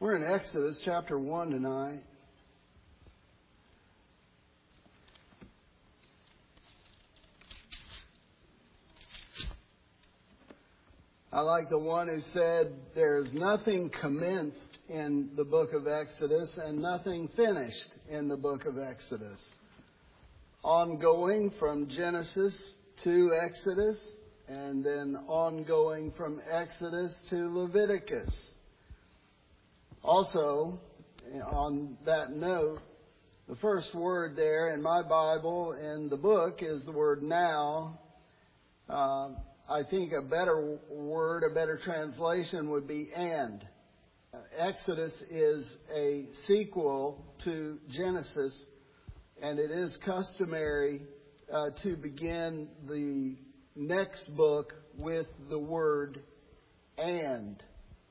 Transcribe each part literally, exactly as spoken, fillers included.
We're in Exodus chapter one tonight. I like the one who said there's nothing commenced in the book of Exodus and nothing finished in the book of Exodus. Ongoing from Genesis to Exodus, and then ongoing from Exodus to Leviticus. Also, on that note, the first word there in my Bible in the book is the word now. Uh, I think a better word, a better translation would be and. Uh, Exodus is a sequel to Genesis, and it is customary uh, to begin the next book with the word and.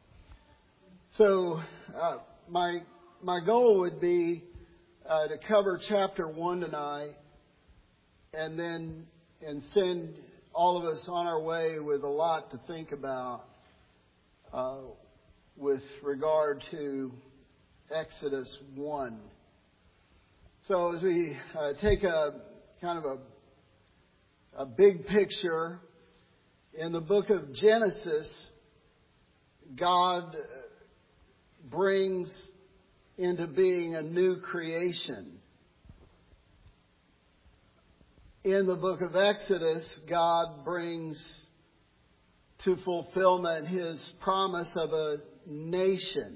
So uh, my my goal would be uh, to cover chapter one tonight, and then and send all of us on our way with a lot to think about uh, with regard to Exodus one. So as we uh, take a kind of a, a big picture, in the book of Genesis, God brings into being a new creation. In the book of Exodus, God brings to fulfillment His promise of a nation.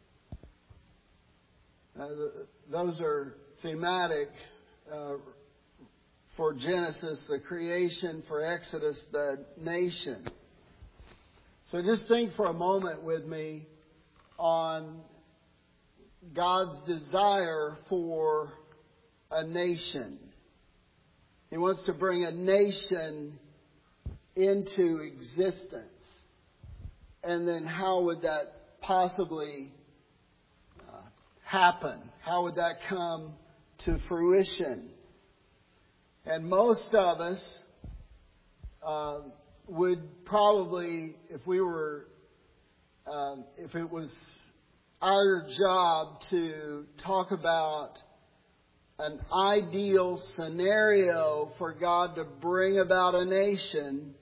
Uh, those are thematic uh, for Genesis, the creation; for Exodus, the nation. So just think for a moment with me on God's desire for a nation. He wants to bring a nation into existence. And then how would that possibly uh, happen? How would that come to fruition? And most of us uh, would probably, if we were, uh, if it was our job to talk about an ideal scenario for God to bring about a nation,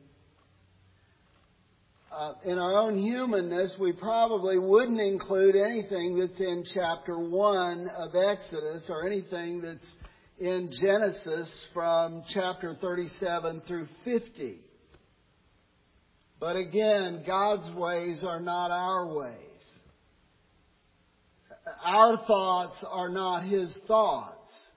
uh, in our own humanness, we probably wouldn't include anything that's in chapter one of Exodus or anything that's in Genesis from chapter thirty-seven through fifty. But again, God's ways are not our ways. Our thoughts are not His thoughts.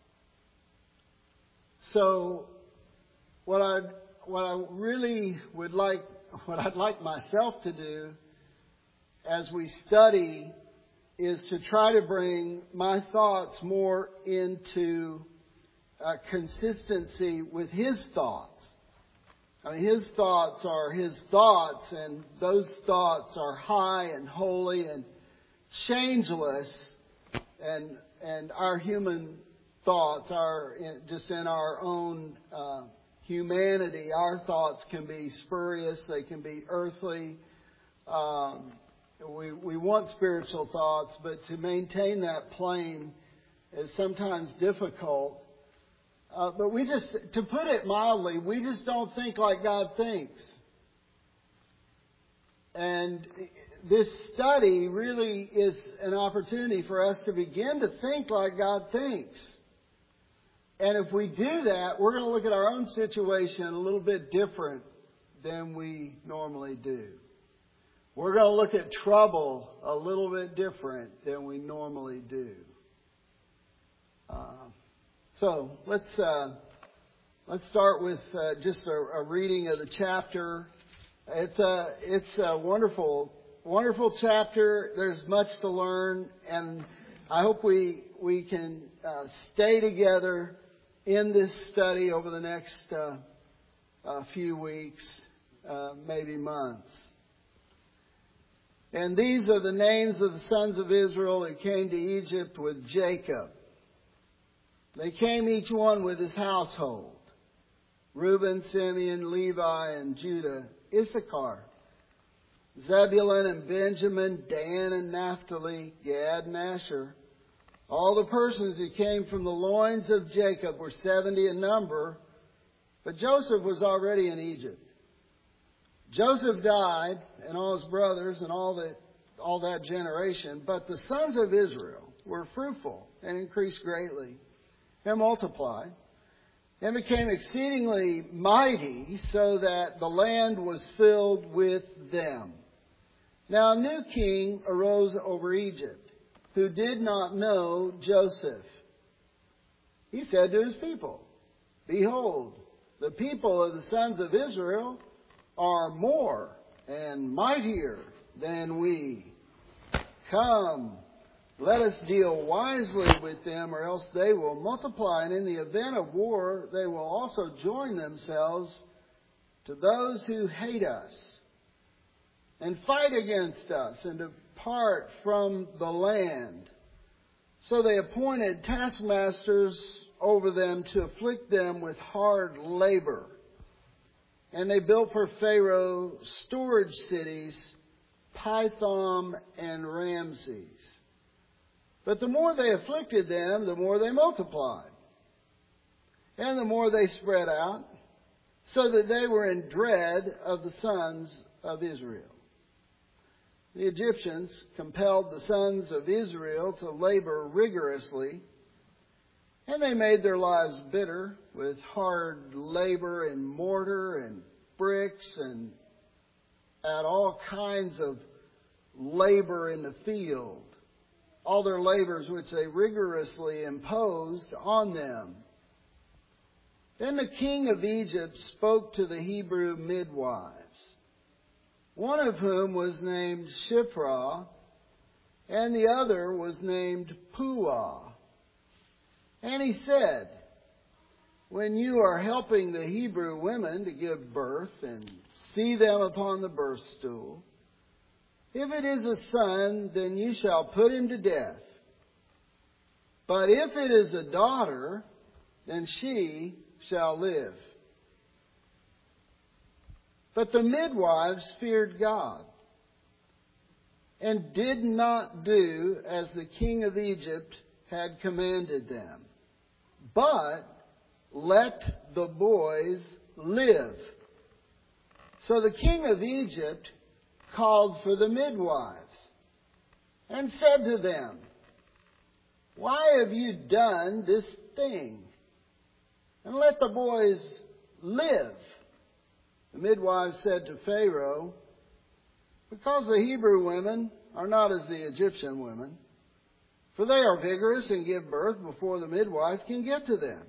So, what I what I really would like, what I'd like myself to do as we study, is to try to bring my thoughts more into uh, consistency with His thoughts. I mean, His thoughts are His thoughts, and those thoughts are high and holy and changeless, and and our human thoughts are in, just in our own uh, humanity. Our thoughts can be spurious; they can be earthly. Um, we we want spiritual thoughts, but to maintain that plane is sometimes difficult. Uh, but we just, to put it mildly, we just don't think like God thinks. And this study really is an opportunity for us to begin to think like God thinks. And if we do that, we're going to look at our own situation a little bit different than we normally do. We're going to look at trouble a little bit different than we normally do. Uh, so let's uh, let's start with uh, just a, a reading of the chapter. It's a it's a wonderful wonderful chapter. There's much to learn, and I hope we we can uh, stay together in this study over the next uh, uh, few weeks, uh, maybe months. And these are the names of the sons of Israel who came to Egypt with Jacob. They came each one with his household: Reuben, Simeon, Levi, and Judah, Issachar, Zebulun and Benjamin, Dan and Naphtali, Gad and Asher. All the persons who came from the loins of Jacob were seventy in number, but Joseph was already in Egypt. Joseph died, and all his brothers, and all that, all that generation, but the sons of Israel were fruitful and increased greatly and multiplied and became exceedingly mighty, so that the land was filled with them. Now a new king arose over Egypt, who did not know Joseph. He said to his people, "Behold, the people of the sons of Israel are more and mightier than we. Come, let us deal wisely with them, or else they will multiply, and in the event of war they will also join themselves to those who hate us, and fight against us, and depart from the land." So they appointed taskmasters over them to afflict them with hard labor. And they built for Pharaoh storage cities, Pithom and Ramses. But the more they afflicted them, the more they multiplied, and the more they spread out, so that they were in dread of the sons of Israel. The Egyptians compelled the sons of Israel to labor rigorously, and they made their lives bitter with hard labor in mortar and bricks and at all kinds of labor in the field. All their labors which they rigorously imposed on them. Then the king of Egypt spoke to the Hebrew midwives, one of whom was named Shiphrah, and the other was named Puah. And he said, "When you are helping the Hebrew women to give birth and see them upon the birth stool, if it is a son, then you shall put him to death. But if it is a daughter, then she shall live." But the midwives feared God and did not do as the king of Egypt had commanded them, but let the boys live. So the king of Egypt called for the midwives and said to them, "Why have you done this thing? And let the boys live." The midwives said to Pharaoh, "Because the Hebrew women are not as the Egyptian women, for they are vigorous and give birth before the midwife can get to them."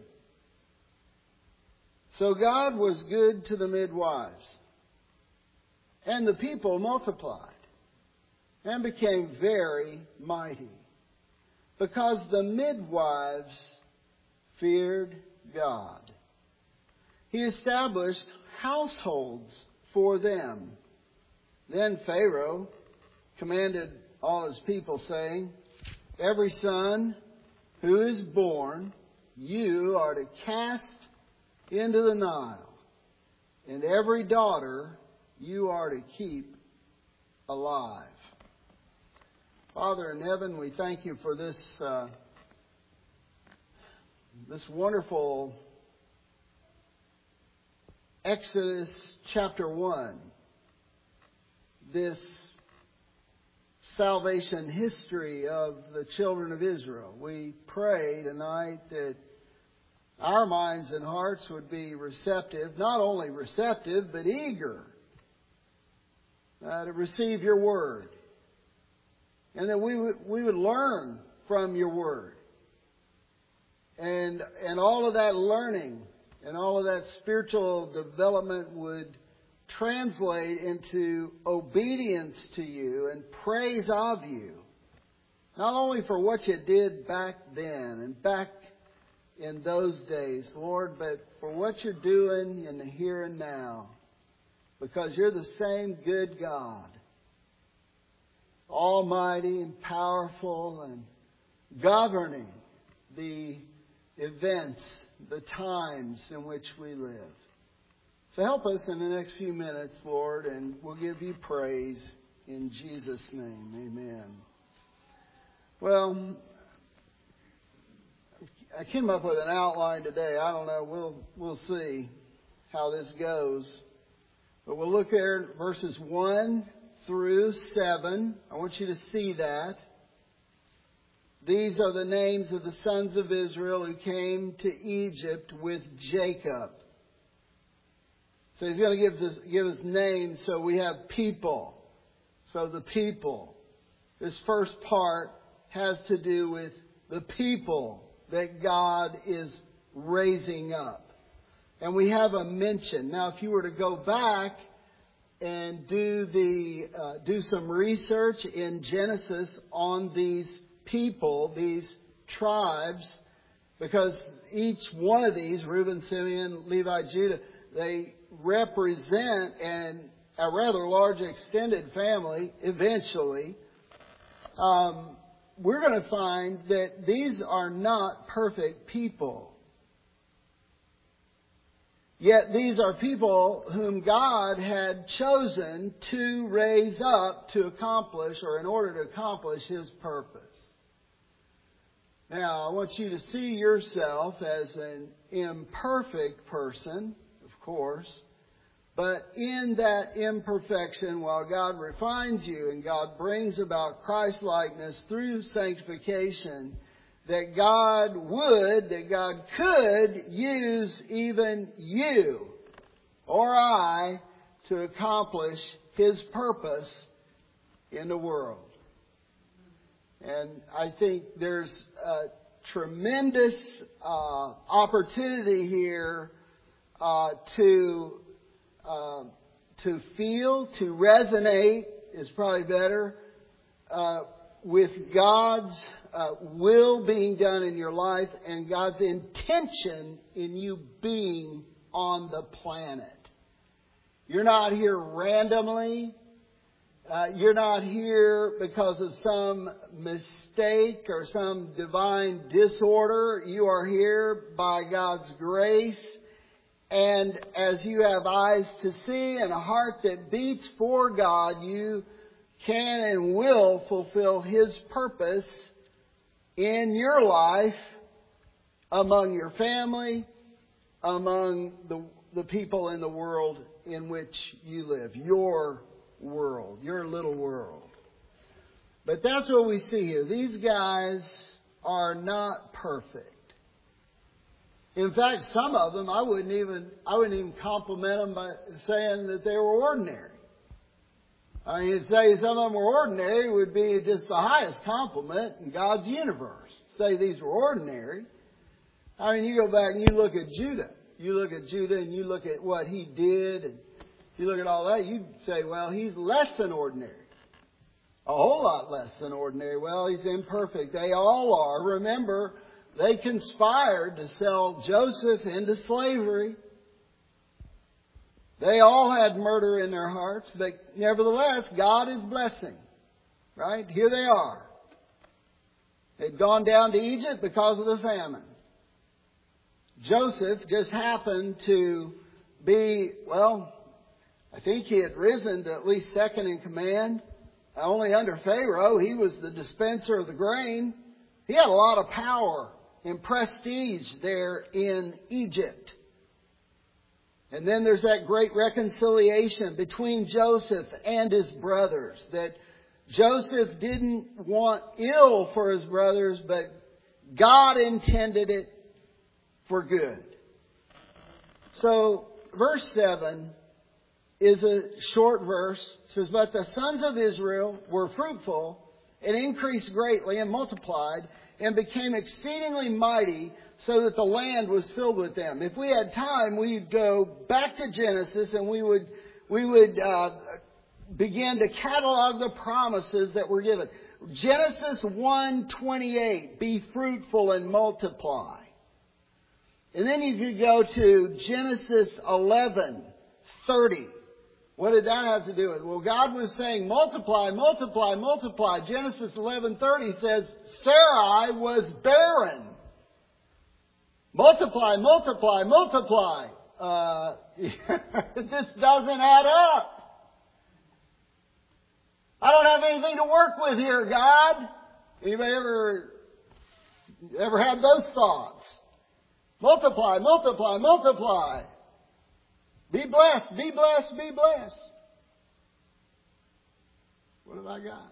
So God was good to the midwives, and the people multiplied and became very mighty, because the midwives feared God. He established households for them. Then Pharaoh commanded all his people, saying, "Every son who is born you are to cast into the Nile, and every daughter you are to keep alive." Father in heaven, we thank you for this uh, this wonderful Exodus chapter one, this salvation history of the children of Israel. We pray tonight that our minds and hearts would be receptive, not only receptive, but eager uh, to receive your word. And that we would, we would learn from your word. And, and all of that learning and all of that spiritual development would translate into obedience to you and praise of you. Not only for what you did back then and back in those days, Lord, but for what you're doing in the here and now. Because you're the same good God, almighty and powerful and governing the events, the times in which we live. So help us in the next few minutes, Lord, and we'll give you praise in Jesus' name. Amen. Well, I came up with an outline today. I don't know. We'll we'll see how this goes. But we'll look there at verses one through seven. I want you to see that. These are the names of the sons of Israel who came to Egypt with Jacob. So he's going to give us, give us names. So we have people. So the people. This first part has to do with the people that God is raising up. And we have a mention. Now, if you were to go back and do the uh, do some research in Genesis on these people, these tribes, because each one of these, Reuben, Simeon, Levi, Judah, they represent an, a rather large extended family eventually. Um, we're going to find that these are not perfect people. Yet these are people whom God had chosen to raise up to accomplish, or in order to accomplish, His purpose. Now, I want you to see yourself as an imperfect person, of course. But in that imperfection, while God refines you and God brings about Christ-likeness through sanctification, that God would, that God could use even you or I to accomplish His purpose in the world. And I think there's a tremendous uh, opportunity here uh, to uh, to feel, to resonate is probably better, uh, with God's uh, will being done in your life and God's intention in you being on the planet. You're not here randomly. Uh, you're not here because of some mistake or some divine disorder. You are here by God's grace. And as you have eyes to see and a heart that beats for God, you can and will fulfill His purpose in your life, among your family, among the, the people in the world in which you live. Your world, your little world. But that's what we see here. These guys are not perfect. In fact, some of them I wouldn't even I wouldn't even compliment them by saying that they were ordinary. I mean, to say some of them were ordinary would be just the highest compliment in God's universe. Say these were ordinary. I mean, you go back and you look at Judah. You look at Judah and you look at what he did, and you look at all that, you'd say, well, he's less than ordinary. A whole lot less than ordinary. Well, he's imperfect. They all are. Remember, they conspired to sell Joseph into slavery. They all had murder in their hearts, but nevertheless, God is blessing. Right? Here they are. They'd gone down to Egypt because of the famine. Joseph just happened to be, well, I think he had risen to at least second in command. Only under Pharaoh, he was the dispenser of the grain. He had a lot of power and prestige there in Egypt. And then there's that great reconciliation between Joseph and his brothers. That Joseph didn't want ill for his brothers, but God intended it for good. So, verse seven is a short verse. It says, but the sons of Israel were fruitful and increased greatly and multiplied and became exceedingly mighty, so that the land was filled with them. If we had time, we'd go back to Genesis and we would we would uh, begin to catalog the promises that were given. Genesis one twenty-eight, be fruitful and multiply. And then you could go to Genesis eleven thirty. What did that have to do with it? Well, God was saying, multiply, multiply, multiply. Genesis eleven thirty says, Sarai was barren. Multiply, multiply, multiply. uh, it just doesn't add up. I don't have anything to work with here, God. Anybody ever, ever had those thoughts? Multiply, multiply, multiply. Be blessed, be blessed, be blessed. What have I got?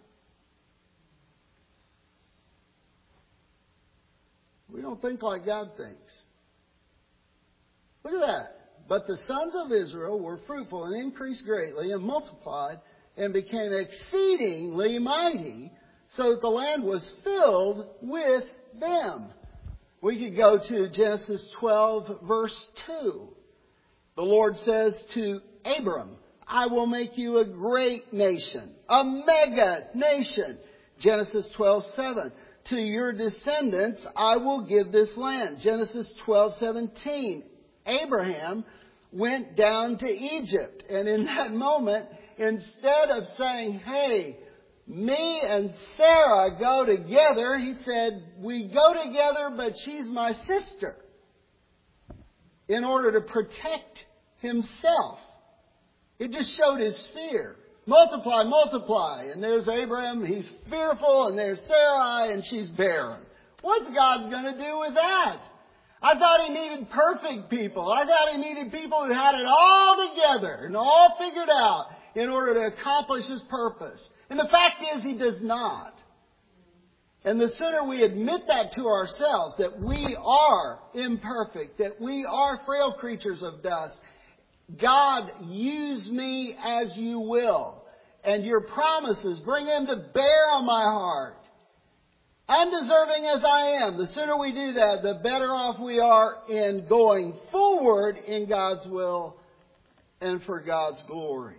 We don't think like God thinks. Look at that. But the sons of Israel were fruitful and increased greatly and multiplied and became exceedingly mighty, so that the land was filled with them. We could go to Genesis twelve, verse two. The Lord says to Abram, I will make you a great nation, a mega nation. Genesis twelve, seven. To your descendants I will give this land. Genesis twelve, seventeen. Abraham went down to Egypt. And in that moment, instead of saying, hey, me and Sarah go together, he said, we go together, but she's my sister. In order to protect himself. It just showed his fear. Multiply, multiply. And there's Abraham, he's fearful, and there's Sarai, and she's barren. What's God going to do with that? I thought he needed perfect people. I thought he needed people who had it all together and all figured out in order to accomplish his purpose. And the fact is, he does not. And the sooner we admit that to ourselves, that we are imperfect, that we are frail creatures of dust, God, use me as you will. And your promises, bring them to bear on my heart. Undeserving as I am, the sooner we do that, the better off we are in going forward in God's will and for God's glory.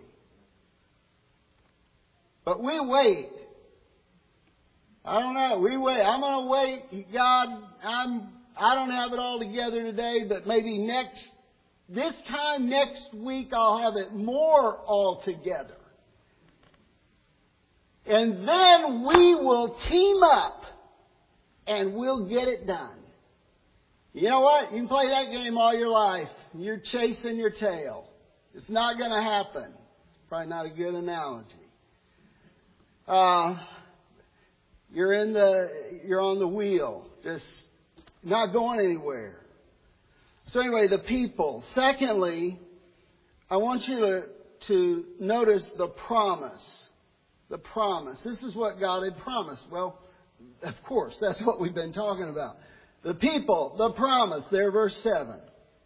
But we wait. I don't know. We wait. I'm going to wait. God, I'm, I don't have it all together today, but maybe next, this time next week I'll have it more all together. And then we will team up and we'll get it done. You know what? You can play that game all your life. You're chasing your tail. It's not going to happen. Probably not a good analogy. Uh, you're in the, you're on the wheel, just not going anywhere. So anyway, the people. Secondly, I want you to, to notice the promise. The promise. This is what God had promised. Well, of course, that's what we've been talking about. The people, the promise, there, verse seven.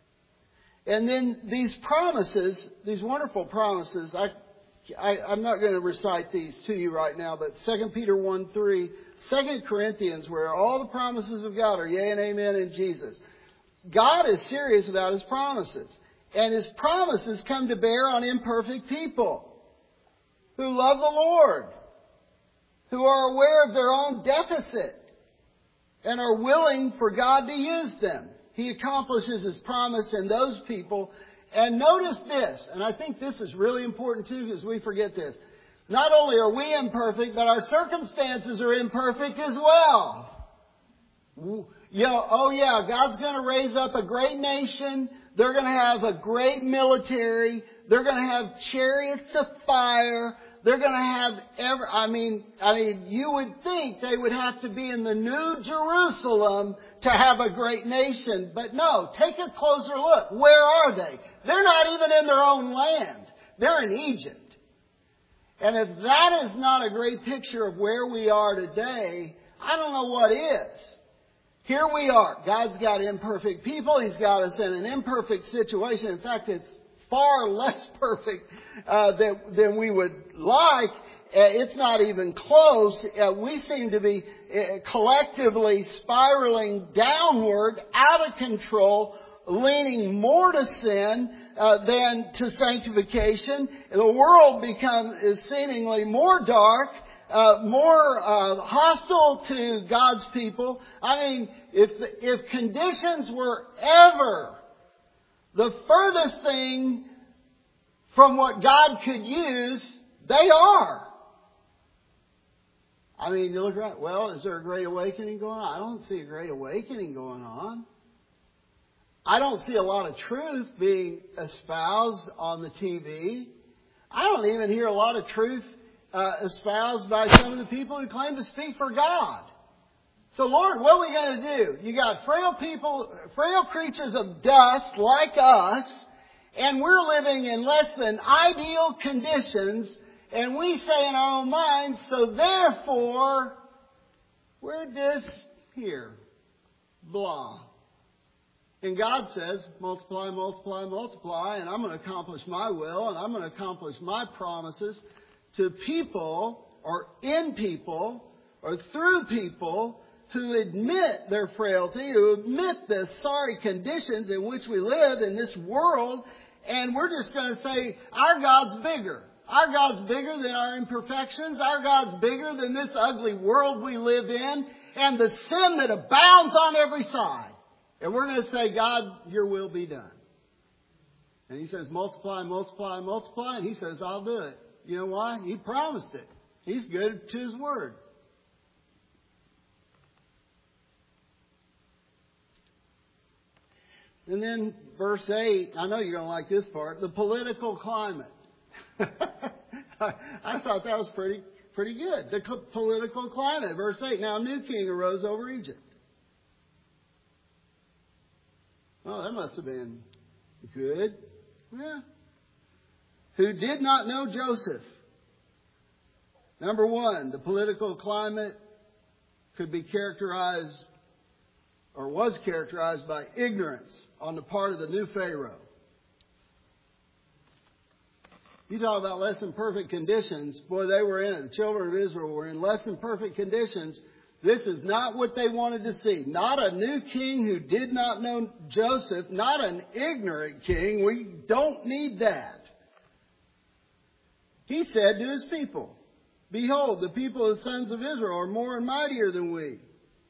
And then these promises, these wonderful promises, I, I, I'm not going to recite these to you right now, but Second Peter one three, Second Corinthians, where all the promises of God are yea and amen in Jesus. God is serious about His promises. And His promises come to bear on imperfect people who love the Lord, who are aware of their own deficit and are willing for God to use them. He accomplishes His promise in those people. And notice this, and I think this is really important too because we forget this. Not only are we imperfect, but our circumstances are imperfect as well. You know, oh yeah, God's going to raise up a great nation. They're going to have a great military. They're going to have chariots of fire. They're going to have ever, I mean, I mean, you would think they would have to be in the New Jerusalem to have a great nation. But no, take a closer look. Where are they? They're not even in their own land. They're in Egypt. And if that is not a great picture of where we are today, I don't know what is. Here we are. God's got imperfect people. He's got us in an imperfect situation. In fact, it's far less perfect uh, than, than we would like. Uh, it's not even close. Uh, we seem to be uh, collectively spiraling downward, out of control, leaning more to sin uh, than to sanctification. The world becomes is seemingly more dark, uh, more uh, hostile to God's people. I mean, if if conditions were ever the furthest thing from what God could use, they are. I mean, you look around, well, is there a great awakening going on? I don't see a great awakening going on. I don't see a lot of truth being espoused on the T V. I don't even hear a lot of truth uh, espoused by some of the people who claim to speak for God. So Lord, what are we going to do? You got frail people, frail creatures of dust like us, and we're living in less than ideal conditions, and we say in our own minds, so therefore, we're just here. Blah. And God says, multiply, multiply, multiply, and I'm going to accomplish my will, and I'm going to accomplish my promises to people, or in people, or through people, who admit their frailty, who admit the sorry conditions in which we live in this world, and we're just going to say, our God's bigger. Our God's bigger than our imperfections. Our God's bigger than this ugly world we live in, and the sin that abounds on every side. And we're going to say, God, your will be done. And He says, multiply, multiply, multiply, and He says, I'll do it. You know why? He promised it. He's good to His word. And then verse eight, I know you're going to like this part, the political climate. I thought that was pretty pretty good. The political climate. Verse eight, now a new king arose over Egypt. Oh, that must have been good. Yeah. Who did not know Joseph. Number one, the political climate could be characterized or was characterized by ignorance on the part of the new Pharaoh. You talk about less than perfect conditions. Boy, they were in it. The children of Israel were in less than perfect conditions. This is not what they wanted to see. Not a new king who did not know Joseph. Not an ignorant king. We don't need that. He said to his people, behold, the people of the sons of Israel are more and mightier than we.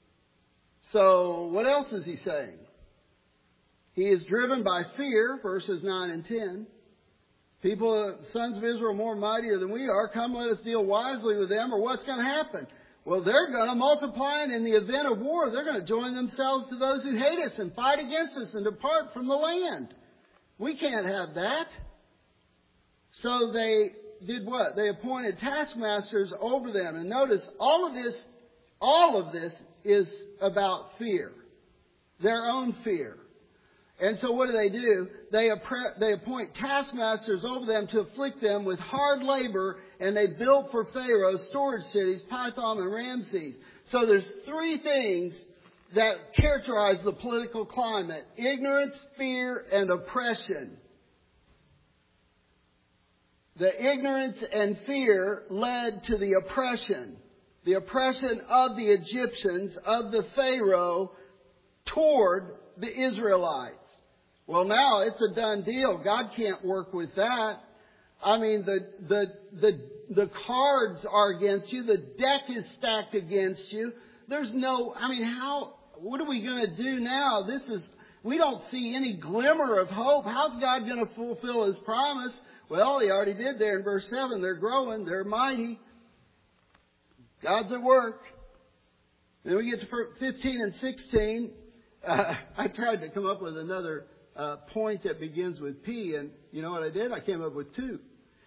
So what else is he saying? He is driven by fear, verses nine and ten. People, sons of Israel, more mightier than we are. Come, let us deal wisely with them, or what's going to happen? Well, they're going to multiply, and in the event of war, they're going to join themselves to those who hate us and fight against us and depart from the land. We can't have that. So they did what? They appointed taskmasters over them. And notice, all of this, all of this is about fear. Their own fear. And so what do they do? They, appre- they appoint taskmasters over them to afflict them with hard labor, and they built for Pharaoh storage cities, Pithom and Ramses. So there's three things that characterize the political climate: ignorance, fear, and oppression. The ignorance and fear led to the oppression. The oppression of the Egyptians, of the Pharaoh, toward the Israelites. Well, now it's a done deal. God can't work with that. I mean, the, the, the, the cards are against you. The deck is stacked against you. There's no, I mean, how, what are we going to do now? This is, we don't see any glimmer of hope. How's God going to fulfill His promise? Well, He already did there in verse seven. They're growing. They're mighty. God's at work. Then we get to fifteen and sixteen. Uh, I tried to come up with another uh, point that begins with P, and you know what I did? I came up with two.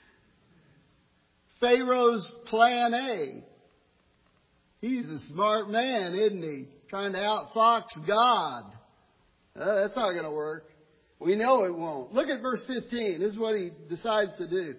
Pharaoh's plan A. He's a smart man, isn't he? Trying to outfox God. Uh, that's not going to work. We know it won't. Look at verse fifteen. This is what he decides to do.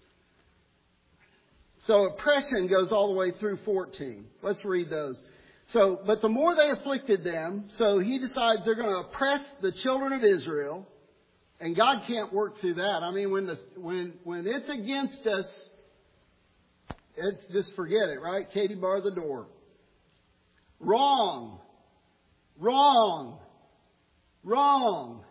So oppression goes all the way through fourteen. Let's read those. So, but the more they afflicted them, so he decides they're going to oppress the children of Israel, and God can't work through that. I mean, when the when when it's against us, it's just forget it, right? Katie, bar the door. Wrong, wrong, wrong.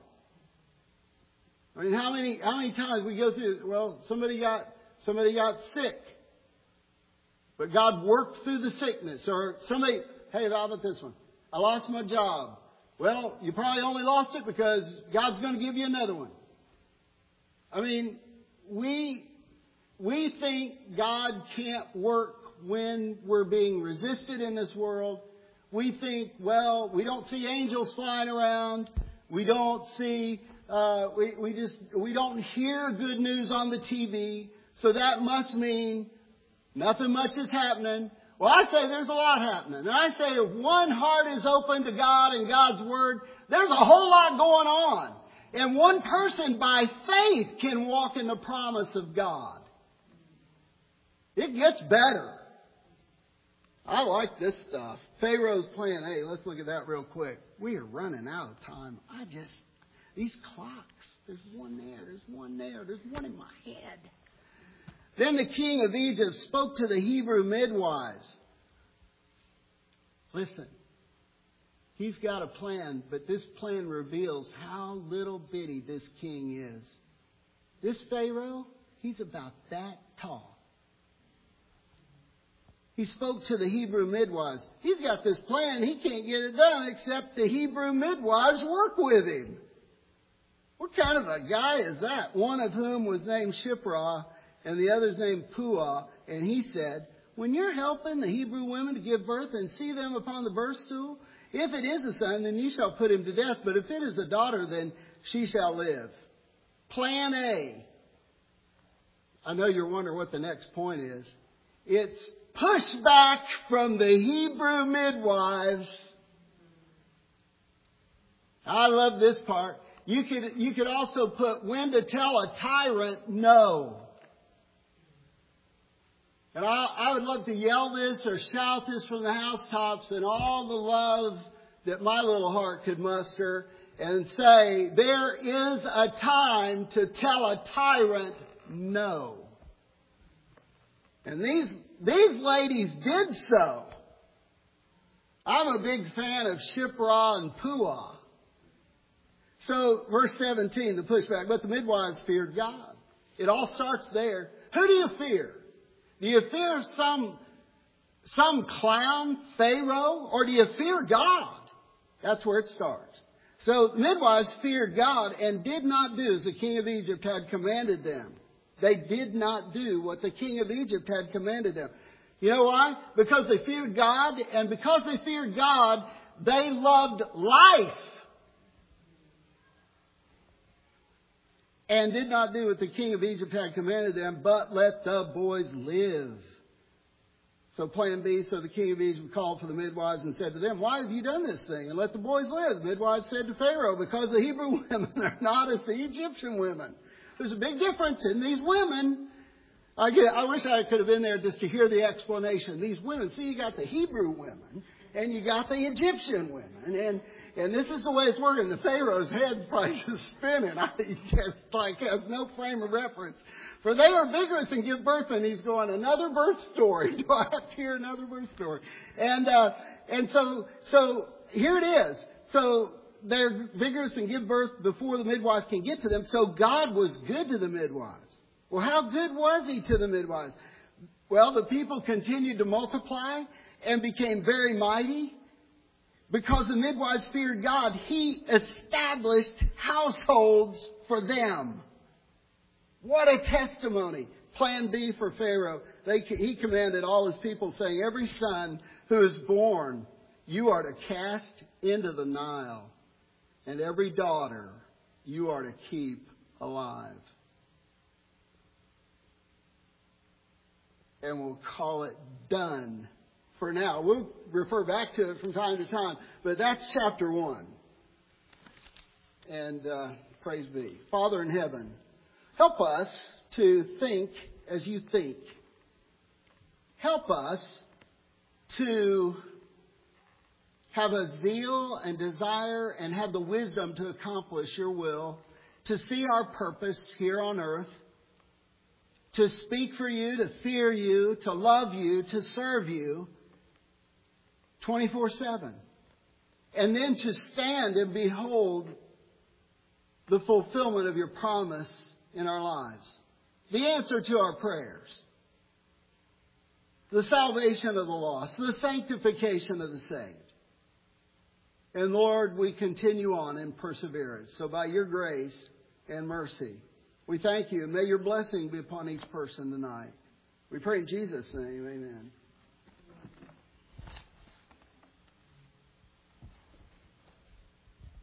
I mean, how many how many times we go through? Well, somebody got somebody got sick, but God worked through the sickness, or somebody. Hey, how about this one? I lost my job. Well, you probably only lost it because God's going to give you another one. I mean, we we think God can't work when we're being resisted in this world. We think, well, we don't see angels flying around. We don't see, uh, we, we just, we don't hear good news on the T V. So that must mean nothing much is happening. Well, I say there's a lot happening. And I say if one heart is open to God and God's Word, there's a whole lot going on. And one person by faith can walk in the promise of God. It gets better. I like this stuff. Pharaoh's plan. Hey, let's look at that real quick. We are running out of time. I just, these clocks, there's one there, there's one there, there's one in my head. Then the king of Egypt spoke to the Hebrew midwives. Listen, he's got a plan, but this plan reveals how little bitty this king is. This Pharaoh, he's about that tall. He spoke to the Hebrew midwives. He's got this plan. He can't get it done except the Hebrew midwives work with him. What kind of a guy is that? One of whom was named Shiphrah and the other's named Puah. And he said, when you're helping the Hebrew women to give birth and see them upon the birth stool, if it is a son, then you shall put him to death. But if it is a daughter, then she shall live. Plan A. I know you're wondering what the next point is. It's pushback from the Hebrew midwives. I love this part. You could, you could also put when to tell a tyrant no. And I, I would love to yell this or shout this from the housetops in all the love that my little heart could muster and say, there is a time to tell a tyrant no. And these, these ladies did so. I'm a big fan of Shiphrah and Puah. So, verse seventeen, the pushback. But the midwives feared God. It all starts there. Who do you fear? Do you fear some, some clown, Pharaoh? Or do you fear God? That's where it starts. So, midwives feared God and did not do as the king of Egypt had commanded them. They did not do what the king of Egypt had commanded them. You know why? Because they feared God, and because they feared God, they loved life. And did not do what the king of Egypt had commanded them, but let the boys live. So plan B, so the king of Egypt called for the midwives and said to them, why have you done this thing? And let the boys live. The midwives said to Pharaoh, because the Hebrew women are not as the Egyptian women. There's a big difference in these women. I, get, I wish I could have been there just to hear the explanation. These women, see, you got the Hebrew women and you got the Egyptian women. And and this is the way it's working. The Pharaoh's head probably just spinning. I, he just like has no frame of reference. For they are vigorous and give birth. And he's going, another birth story. Do I have to hear another birth story? And uh, and so so here it is. So they're vigorous and give birth before the midwife can get to them. So God was good to the midwives. Well, how good was he to the midwives? Well, the people continued to multiply and became very mighty. Because the midwives feared God, he established households for them. What a testimony. Plan B for Pharaoh. They, he commanded all his people, saying, every son who is born, you are to cast into the Nile. And every daughter you are to keep alive. And we'll call it done for now. We'll refer back to it from time to time. But that's chapter one. And uh, praise be. Father in heaven, help us to think as you think. Help us to have a zeal and desire and have the wisdom to accomplish your will, to see our purpose here on earth, to speak for you, to fear you, to love you, to serve you twenty-four seven. And then to stand and behold the fulfillment of your promise in our lives. The answer to our prayers. The salvation of the lost. The sanctification of the saved. And Lord, we continue on in perseverance. So by your grace and mercy, we thank you. And may your blessing be upon each person tonight. We pray in Jesus' name. Amen.